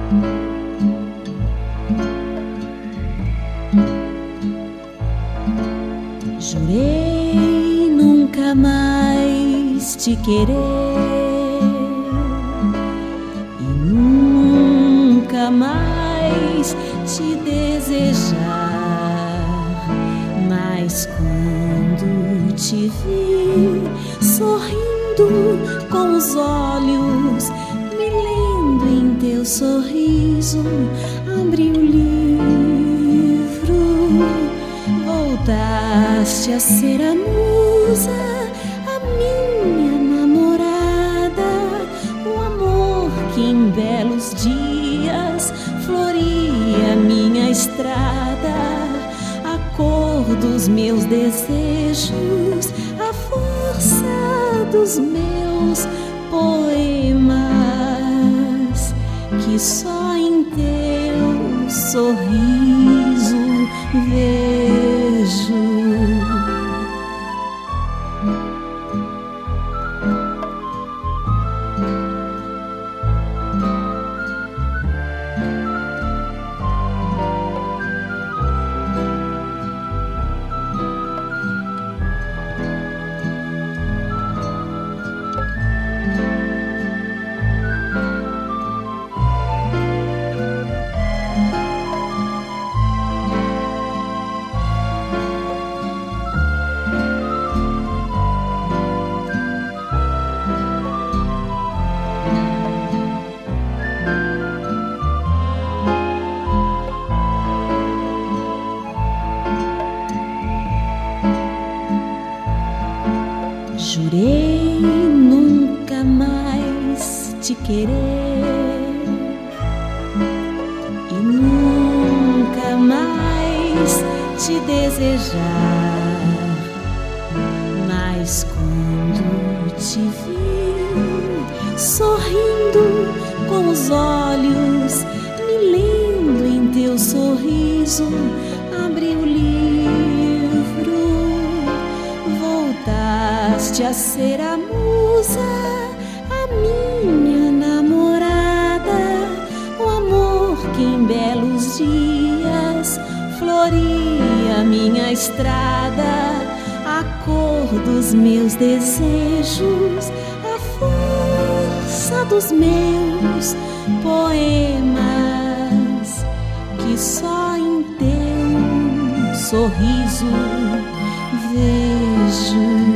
Jurei nunca mais te querer e nunca mais te desejar, mas quando te vi sorrindo com os olhos, me lendo em teu sorriso, abri o livro. Voltaste a ser a musa, a minha namorada, o amor que em belos dias floria minha estrada, a cor dos meus desejos, a força dos meus poemas, que só em teu sorriso vejo. Jurei nunca mais te querer e nunca mais te desejar, mas quando te vi sorrindo com os olhos, me lendo em teu sorriso, abri o livro. Voltaste a ser a musa, a minha namorada, o amor que em belos dias floria minha estrada, a cor dos meus desejos, a força dos meus poemas, que só em teu sorriso vejo.